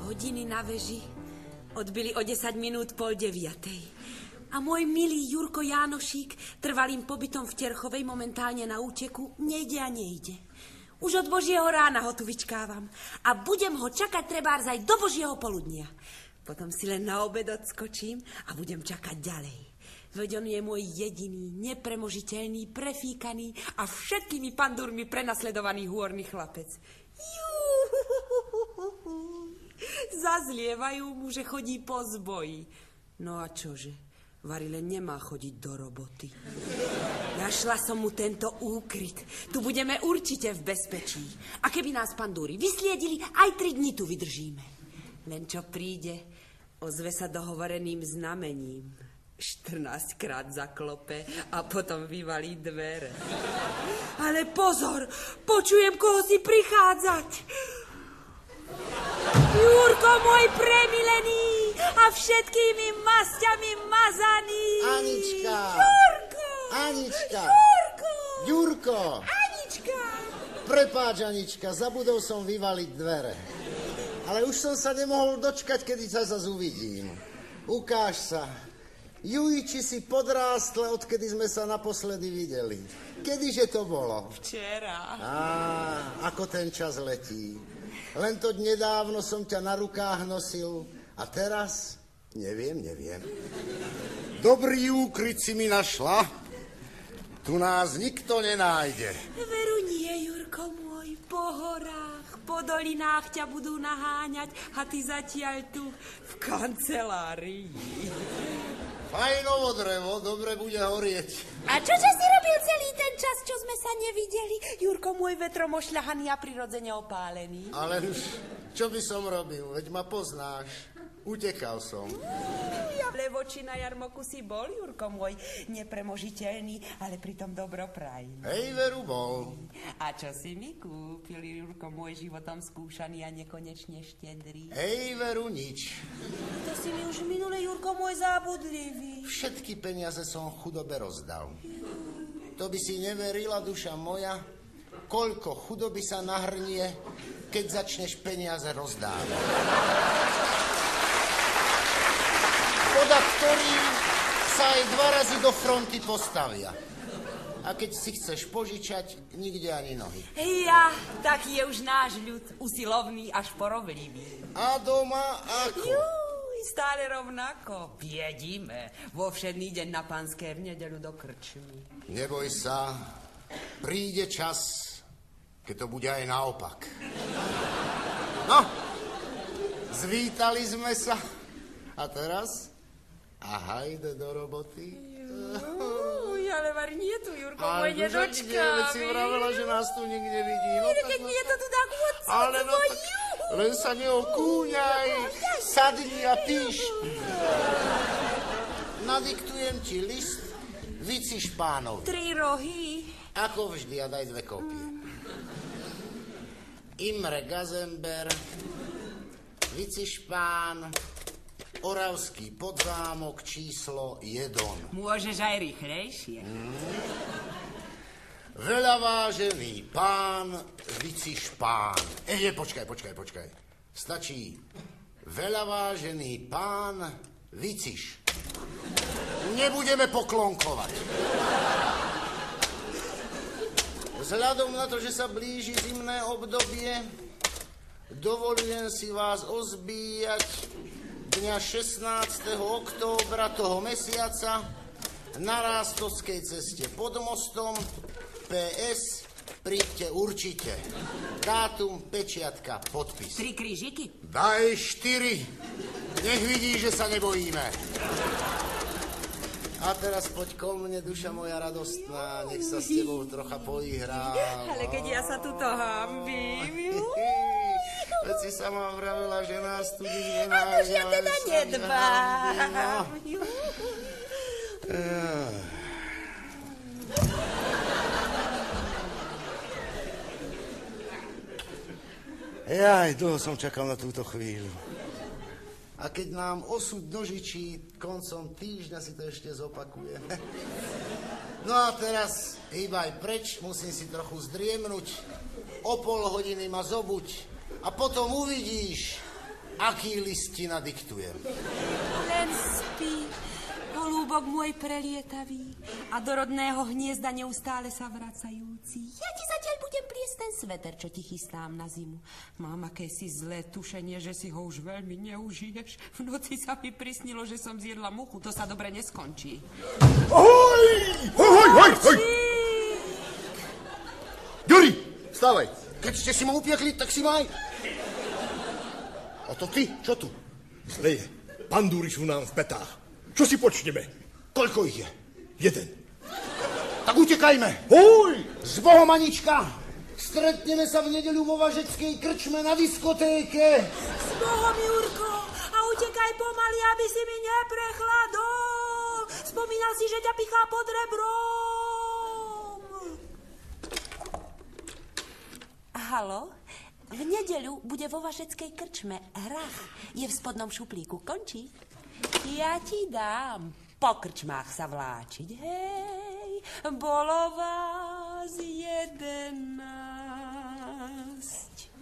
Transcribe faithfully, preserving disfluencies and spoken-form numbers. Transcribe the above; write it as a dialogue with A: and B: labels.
A: Hodiny na veži odbili o desať minút pol deviatej. A môj milý Jurko Jánošík, trvalým pobytom v Terchovej, momentálne na úteku, nejde a nejde. Už od Božieho rána ho tu vyčkávam a budem ho čakať trebárs aj do Božieho poludnia. Potom si len na obed odskočím a budem čakať ďalej. Veď on je môj jediný, nepremožiteľný, prefíkaný a všetkými pandúrmi prenasledovaný hôrny chlapec. Zazlievajú mu, že chodí po zboji. No a čože? Varile nemá chodiť do roboty. Našla som mu tento úkryt. Tu budeme určite v bezpečí. A keby nás pandúry vysliedili, aj tri dni tu vydržíme. Len čo príde, ozve sa dohovoreným znamením. štrnásťkrát zaklope a potom vyvalí dvere. Ale pozor, počujem, koho si prichádzať. Jurko, môj premilený a všetkými masťami mazaný.
B: Anička.
A: Jurko.
B: Anička.
A: Jurko.
B: Jurko.
A: Anička.
B: Prepáč, Anička, zabudol som vyvaliť dvere. Ale už som sa nemohol dočkať, kedy sa zase uvidím. Ukáž sa. Jujiči si podrástla, odkedy sme sa naposledy videli. Kedyže to bolo?
A: Včera.
B: Á, ako ten čas letí. Len to nedávno som ťa na rukách nosil a teraz neviem, neviem. Dobrý úkryt si mi našla. Tu nás nikto nenájde.
A: Veru nie, Jurko môj, po horách, po dolinách ťa budú naháňať a ty zatiaľ tu v kancelárii.
B: Fajnovo drevo, dobre bude horieť.
A: A čože si robil celý ten čas, čo sme sa nevideli? Jurko môj, vetrom ošľahaný a prirodzene opálený.
B: Ale už, čo by som robil? Veď ma poznáš. Utekal som.
A: Ja v Levoči na jarmoku si bol, Jurko môj, nepremožiteľný, ale pritom dobroprajný.
B: Hej, veru bol.
A: A čo si mi kúpil, Jurko môj, životom skúšaný a nekonečne štedrý?
B: Hej, veru nič.
A: To si mi už minule, Jurko môj, zábudlivý.
B: Všetky peniaze som chudobe rozdal. To by si neverila, duša moja, koľko chudoby sa nahrnie, keď začneš peniaze rozdávať. Podľa ktorým sa aj dva razy do fronty postavia. A keď si chceš požičať, nikde ani nohy.
A: Ja, taký je už náš ľud, usilovný až poroblivý.
B: A doma ako?
A: Juj, stále rovnako. Jedíme vo všedný deň na Panské, v nedeľu do krčmy.
B: Neboj sa, príde čas, keď to bude aj naopak. No, zvítali sme sa. A teraz? A hajde do roboty.
A: Juj, ale var nie tu, Jurko,
B: ale
A: môj nedočka.
B: Ale si vravela, že nás tu nikde vidí. No,
A: tak keď no, nie je to tu tak moc.
B: Ale no tak, len sa neokúňaj. Sadni a píš. Nadiktujem ti list, vyciš pánovi.
A: Tri rohy.
B: Ako vždy, a daj dve kópie. Imre Gazember, vyciš pán, Oravský podzámok, číslo jeden.
A: Môžeš aj rýchlejšie.
B: Mm. Veľavážený pán, vyciš pán. Ehe, počkaj, počkaj, počkaj. Stačí veľavážený pán, vyciš. Nebudeme poklonkovať. Vzhľadom na to, že sa blíži zimné obdobie, dovolujem si vás ozbíjať dňa šestnásteho októbra toho mesiaca na Rástovskej ceste pod mostom. pé es, príďte určite. Dátum, pečiatka, podpis.
A: Tri krížiky?
B: Daj štyri. Nech vidí, že sa nebojíme. A teraz poď ko mne, duša moja radostná, nech sa s tebou trocha poihrá.
A: Ale keď ja sa tuto hambím.
B: Veď si sama vravela, že nás tu nikde
A: nájde. A už ja teda nedbám.
B: Jaj, dlho som čakal na túto chvíľu. A keď nám osud nožičí, koncom týždňa si to ešte zopakuje. No a teraz hýbaj preč, musím si trochu zdriemnúť. O pol hodiny ma zobuď. A potom uvidíš, aký list ti nadiktujem.
A: Len spí, holúbok môj prelietavý a do rodného hniezda neustále sa vracajúci. Ja ti zatiaľ budem pliesť ten sveter, čo ti chystám na zimu. Mám akési zlé tušenie, že si ho už veľmi neužiješ. V noci sa mi prisnilo, že som zjedla muchu. To sa dobre neskončí.
C: Ahoj! Ahoj, ahoj, ahoj! Ďuri, vstávaj.
B: Keď ste si ma upiekli, tak si maj. A to ty, čo tu?
C: Zle je. Pandúry sú nám v petách. Čo si počneme?
B: Koľko ich je?
C: Jeden.
B: Tak utekajme.
C: Hoj!
B: S Bohom, Anička. Stretneme sa v nedeľu vo Važeckej krčme na diskotéke.
A: S Bohom, Jurko. A utekaj pomaly, aby si mi neprechladol. Spomínal si, že ťa pichá pod rebrom. Haló? V nedeľu bude vo Vašeckej krčme hrach. Je v spodnom šuplíku. Končí? Ja ti dám po krčmách sa vláčiť. Hej, bolo vás jedenásť.